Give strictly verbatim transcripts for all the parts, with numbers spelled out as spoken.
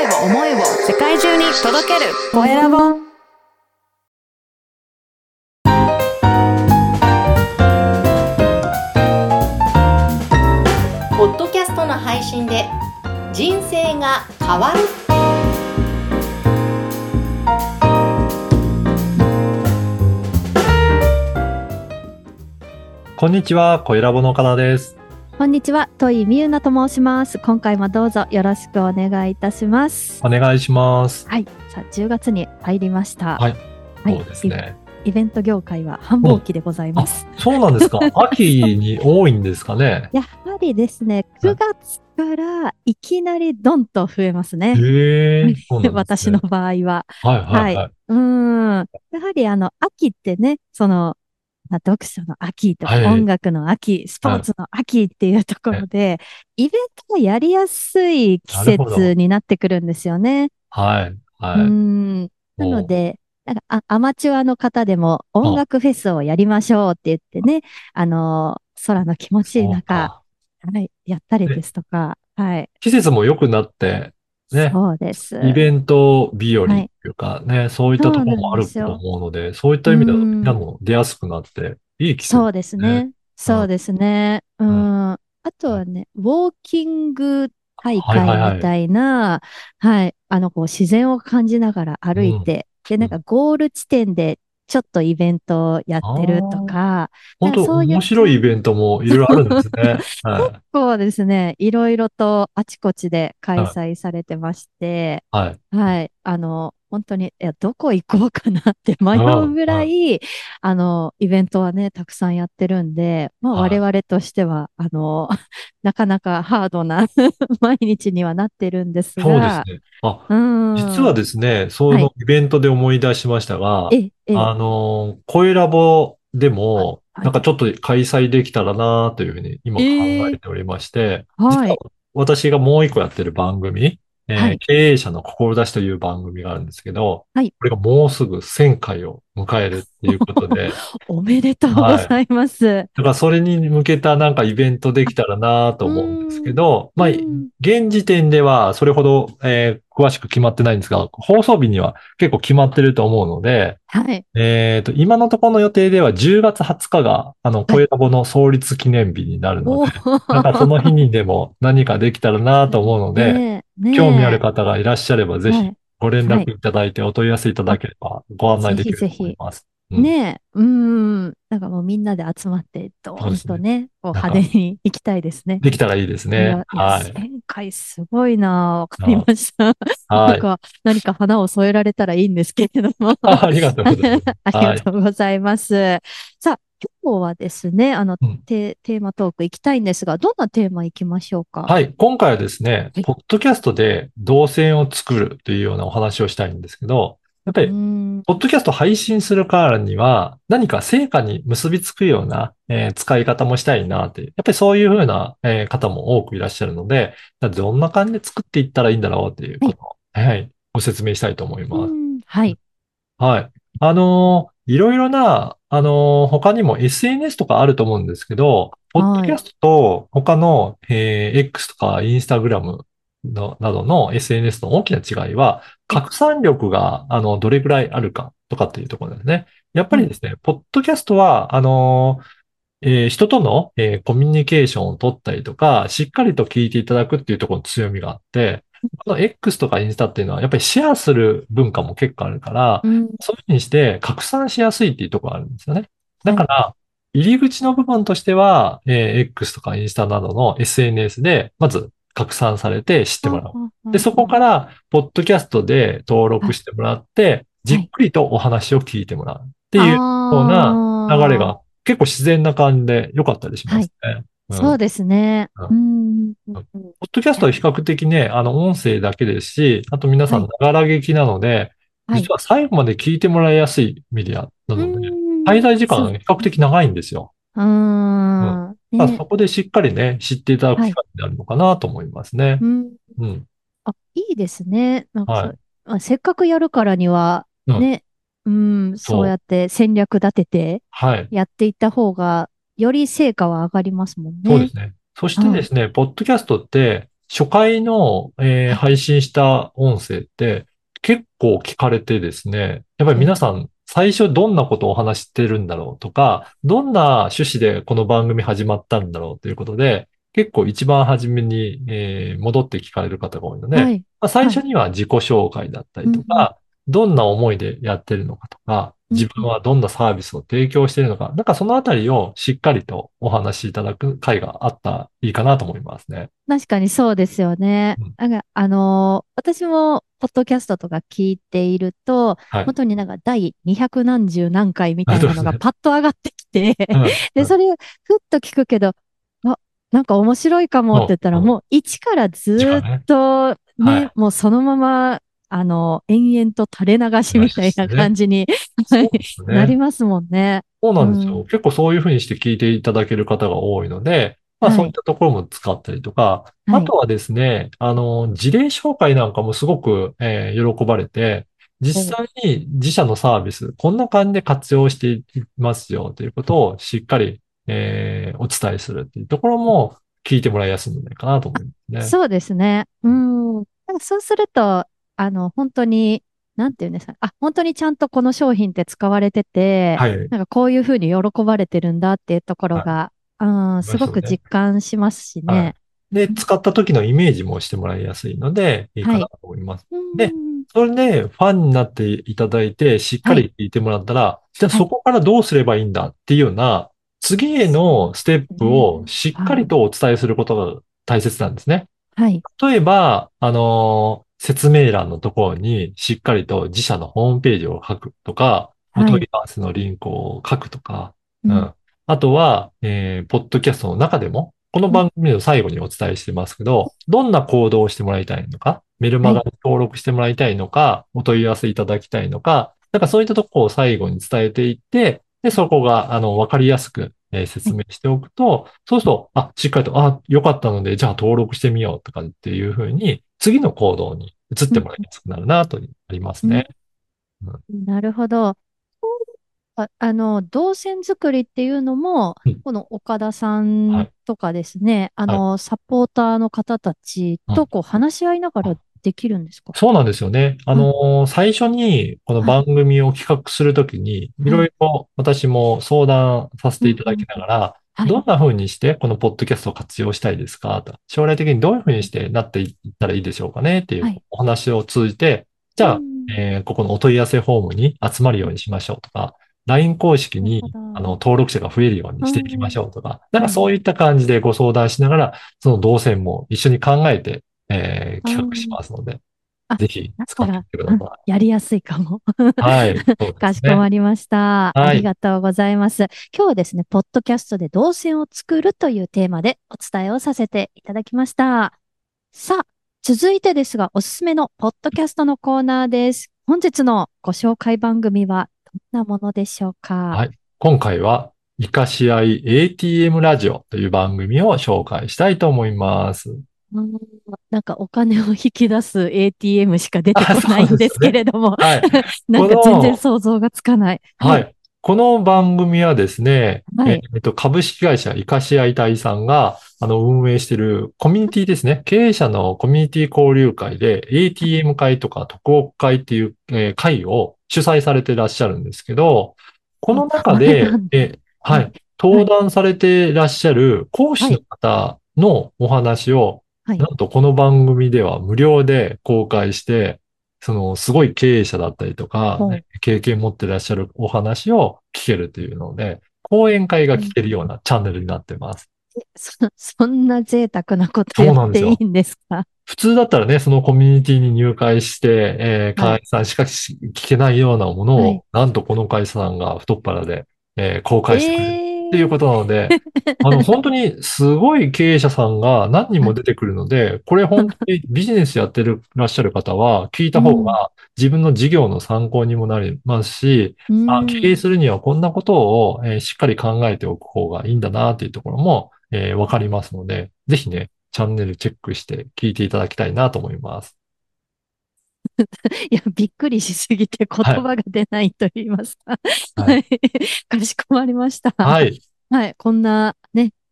を思いを世界中に届けるコエラボ。ポッドキャストの配信で人生が変わる。 こんにちは、コエラボの岡田です。 こんにちは、戸井美優奈と申します。今回もどうぞよろしくお願いいたします。 お願いします。 はい、さあじゅうがつに入りました。 はい、 はい、 そうですね。 イベント業界は繁忙期でございます。 そうなんですか。秋に多いんですかね。 やはりですね、くがつからいきなりドンと増えますね。 へえ、そうなんですね。 私の場合は。 はいはいはい。 うーん。やはりあの、秋ってね、その、まあ、読書の秋とか、 はい音楽の秋、スポーツの秋っていうところで、イベントがやりやすい季なるほど。 節になってくるんですよね。 はい、 うはい。 ーん。なので、なんかあアマチュアの方でも音あ、 楽フェスをやりましょうって言ってね、あの、空の気持ちいいそう中、 か。 はい、やったりで、 ですとか、はい。 季節も良くなって、ね、 そうです。 イベント日和っていはい。 うかね、そういったところそうなんもあるとですよ。 思うので、そういっうーた意味ではみんなん。 も出やすくなって、いい季節でそうですすね。 ね。 うん、 そうですね。ううん。 ん。あとはね、ウォーキング大はいはいはい。 会みたいな、はい。あの、こう、自然を感じながらうん、 歩いて、で、 うん。 なんかゴール地点でちょっとイベントをやっあてるとあ。 か、なんか本当そういった、 面白いイベントもいろいろあるんですね。はい。 そうですね、いろいろとあちこちで開はい。 催されてまして、 はい。 はい。あの、本当に、いや、どこ行こうかなって迷うん。 うぐらはい。 い、あの、イベントはね、たくさんやってるんで、まあ、我はい。 々としては、あの、なかなかハードな毎日にはなってるんですが、 そうですね。あ、 うー実はん。 ですね、そはい。 のイベントで思い出しましたが、 え、え、 あの、声ラボではい、 も、 はい。 なんかちょっと開催できたらなというふうに今考えー、 えておりまして、実ははい、 私がもう一個やってる番組、えーはい、 経営者の志という番組があるんですけど、 はい。 これがもうすぐせんかいを迎えるっていうことで、 おめでとうごはい。 ざいます。 だからそれに向けたなんかイベントであ、 きたらなとう思うんですーん、 けど、まあ、 うん。 現時点ではそれほど、えー詳しく決まってないんですが、放送日には結構決まってると思うので、 はい、 えっと、今のところの予定ではじゅうがつはつかが、あの、 はい。 声ラボの創立記念日になるので、 おなんかその日ー。 にでも何かできたらなと思うので、 ねえ、 興味あるね方がいらっしゃればえ。 ぜひはい。 ご連はい。 絡いただいてお問い合わせいただあ、 ければご案内ぜできるとひぜひ。 思います。うん。 ねえ。うーん。なんかもうみんなで集まって、ドーンそうですね。 とね、こうなんか、 派手に行きたいですね。 できたらいいですね。 いや、いや、 はい。 せんかいすごいな。わかりまあ、 した。なんはい。 か、何か花を添えられたらいいんですけれども。 あ、ありがとうございます。 ありがはい。 とうございます。さあ、今日はですね、あの、 うん。 テ、テーマトーク行きたいんですが、どんなテーマ行きましょうか？ はい。今回はですね、 はい。 ポッドキャストで動線を作るというようなお話をしたいんですけど、やっぱうーり、 ん。 ポッドキャスト配信するからには、何か成果に結びつくような、えー使い方もしたいなって、やっぱりそういうふうな、えー方も多くいらっしゃるので、どんな感じで作っていったらいいんだろうっていうはい。 ことを、はい、ご説明したいと思います。 うーん。はい。 はい。あのーいろいろな、あのー他にも エスエヌエス とかあると思うんですけど、ポッドはい。 キャストと他の、えー X とか Instagram のなどの エスエヌエス の大きな違いは、 はい。 拡散力が、あの、どれぐらいあるかとかっていうところですね。やっぱはい。 りですね、ポッドキャストは、あのーえー人との、えーコミュニケーションを取ったりとか、しっかりと聞いていただくっていうところの強みがあって、この X とかインスタっていうのは、やっぱりシェアする文化も結構あるから、 うん。 そういうふうにして拡散しやすいっていうところがあるんですよね。だはい。 から、入り口の部分としては、えー X とかインスタなどの エスエヌエス で、まず拡散されて知ってもらう。 ははで、そこははから、ポッドキャストで登録はい。 してもらって、じはい。 っくりとお話を聞いてもらうっていうような流れああ、 が結構自然な感じで良かったりしまはい。 すね。うん。うん。 そうですね。うん。うんうん。いポッドキャストや、 は比較的ね、あの、音声だけですし、あと皆さん、 はい。 ながら聞きなので、 はい。 実は最後まで聞いてもらいやすいメディアなうので、 ん。 滞在時そう間比較的長いんですよ。 うーうん。 ん。ね。 まあそこでしっかりね、知っていただくはい。 機会になるのかなと思いますね。 うん。 うん。 あ、いいですね。なんかそう、 はい。 まあ、せっかくやるからには、 うん。 ね、うん、そうそう。 やって戦略立ててはい。 やっていった方が、より成果は上がりますもんね。 そうですね。そしてはい。 ですね、ポッドキャストって、 初回の、えーはい。 配信した音声って結構聞かれてですね、やっぱり皆さん最初どんなことをお話ししてるんだろうとか、どんな趣旨でこの番組始まったんだろうということで、結構一番初めに、えー戻って聞かれる方が多いので、 はい。 まあ、最はい。 初には自己紹介だったうんうん。 りとか、どんな思いでやってるのかとか、 うんうん。 自分はどんなサービスを提供しているのか、なんかそのあたりをしっかりとお話しいただく回があったらいいかなと思いますね。 確かにそうですよね。 うん。 なんか、あのー私も、ポッドキャストとか聞いていると、 はい。 本当になんか第にひゃく何十何回みたいなのがあとですね。 パッと上がってきてうん。 で、 うん。 それ、ふっと聞くけど、あ、なんか面白いかもってそ言ったら、 う。うん。 もう一からずーっ時間ね。 とね、 はい。 もうそのまま、あの、延々と垂れ流し話みたいなですね。 感じにはいそうですなりね。 ますもんね。 そうなんですよ。 うん。 結構そういうふうにして聞いていただける方が多いので、まあはい。 そういったところも使ったりとか、 はい。 あとはですね、あの、事例紹介なんかもすごく、えー喜ばれて、 お、 実際に自社のサービス、こんな感じで活用していますよということをしっかり、えーお伝えするっていうところも聞いてもらいやすいんじゃないかなと思いますね。 そうですね。うん。なんかそうすると、あの、本当に、なんていうんですか。あ、本当にちゃんとこの商品って使われてて、 はい。 なんかこういうふうに喜ばれてるんだっていうところはい。 が、うん、 いますごくすよね。 実感しますしはい。 ね。 で、 うん、 使った時のイメージもしてもらいやすいので、いいかなはい。 と思います。 うで、 ん。 それでファンになっていただいて、しっかはい。 り聞いてもらったら、じゃあはい。 そこからどうすればいいんだっていうような、次へのステップね。 をしっかはい。 りとお伝えすることが大切なんですね。 はい。 例えば、あのー説明欄のところにしっかりと自社のホームページを書くとか、おはい。 問い合わせのリンクを書くとか、 うん。 うん。あとは、えー、ポッドキャストの中でも、このうん。 番組の最後にお伝えしてますけど、どんな行動をしてもらいたいのか、メルはい。 マガに登録してもらいたいのか、お問い合わせいただきたいのか、なんかそういったところを最後に伝えていって、で、そこが、あの、わかりやすく、えーはい。 説明しておくと、そうすると、あ、しっかりと、あ、よかったので、じゃあ登録してみようとかっていうふうに、次の行動に移っうん。 てもらいやすくなるなとありますね。 うん。 うん。 なるほど。あ、あの、動線作りっていうのも、 うん。 この岡田さんはい。 とかですね、あはい。 の、サポーターの方たちうん。 とこう話し合いながらできるんですか？ そうなんですよね。あはい、 のー最初にこのはい、 番組を企画するときに、いはい。 ろいろ私も相談させうん、 ていただきうん、うん。 ながら、 はい、 どんな風にしてこのポッドキャストを活用したいですかと、将来的にどういう風にしてなっていったらいいでしょうかねっていうはい。 お話を通じて、じうゃあ、 ん。 えーここのお問い合わせフォームに集まるようにしましょうとか、ライン 公式になるほど。 あの登録者が増えるようにうしていきましん。 ょうとか、なんかはい。 そういった感じでご相談しながら、その動線も一緒に考えて、えー企画しうん。 ますので、 あ、 ぜひ使ってみだから、うん、 てください。 やりやすいかも。 はい、そうでかしこますね。 りました。あはい。 りがとうございます。今日はですね、ポッドキャストで動線を作るというテーマでお伝えをさせていただきました。さあ、続いてですが、おすすめのポッドキャストのコーナーです。本日のご紹介番組はどんなものでしょうか？ はい。今回は、活かし合い エーティーエム ラジオという番組を紹介したいと思います。 うん、なんかお金を引き出す エーティーエム しか出てあ、 こそうないんですけですよね。 れども、 はい。 なんこか全然の、 想像がつかない。はい。 はい。この番組はですね、えはい。 っと、株式会社活かし合い隊さんが、あの、運営しているコミュニティですね。経営者のコミュニティ交流会で エーティーエム 会とか特奥会っていう、えー会を主催されていらっしゃるんですけど、このあ、 中で、 前なんだ。 え、 はい。 はい。登はい。 壇されていらっしゃる講師のはい。 方のお話を、 はい。 なんとこの番組では無料で公開して、その、すごい経営者だったりとか、ね、 ほ経験持ってらっしゃるお話を聞けるというので、講演会がう。うん、 聞けるようなチャンネルになってます。 えそ、そんな贅沢なことそうやっなんですよ。 ていいんですか？ 普通だったらね、そのコミュニティに入会して、えー、 はい。 会員さんしか聞けないようなものはい。 を、なんとこの会社さんが太っ腹で、えー公開してくれるっていうことなので、 ええあの、本当にすごい経営者さんが何人も出てくるので、これ本当にビジネスやってるらっしゃる方は聞いた方うん。 が自分の事業の参考にもなりますし、 うあ、経営ん。 するにはこんなことを、えーしっかり考えておく方がいいんだなっていうところも、えーわかりますので、ぜひね、チャンネルチェックして聞いていただきたいなと思います。 いや、びっくりしすぎて言はい。 葉が出ないと言いますか。 はい。 はい。かしこまりました。 はい。 はい。こんなね、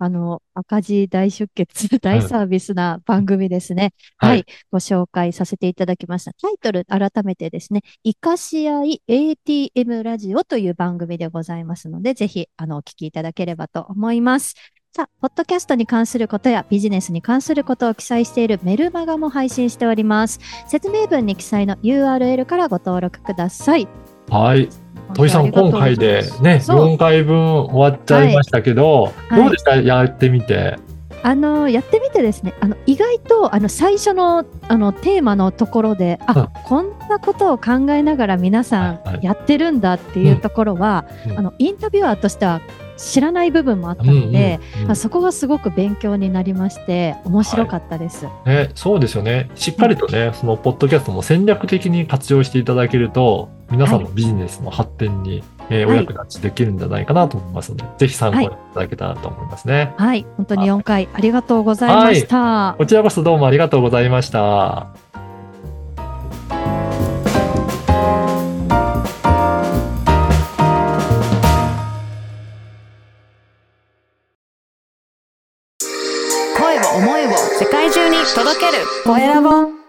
あの、赤字大出血、大サービスな番組ですね。 はいはい。ご紹介させていただきました。タイトル、改めてですね、生かし合い エーティーエム ラジオという番組でございますので、ぜひ、あの、お聞きいただければと思います。さあ、ポッドキャストに関することやビジネスに関することを記載しているメルマガも配信しております。説明文に記載の ユーアールエル からご登録ください。 はい。土井さん、今回でね、 そうよんかいぶん終わっちゃいましたけど、 はいどうでした、やってみて。 あの、やってみてですね、あの、意外と、あの、最初の、あの、テーマのところで、あ、 うんこんなことを考えながら皆さはいはいんやってるんだっていうところは、 うんうんあの、インタビュアーとしては知らない部分もあったので、 うんうんうんあそこがすごく勉強になりまして、面白かったです。 ね、そうですよね。しっかりとね、そのポッドキャストも戦略的に活用していただけると、皆さんのビジネスの発展に、えーはいお役立ちできるんじゃないかなと思いますので、ぜひ参考にいただけたらと思いますね。 はい、本当によんかいありがとうございました。 こちらこそどうもありがとうございました。 声を思いを世界中に届けるコエラボ。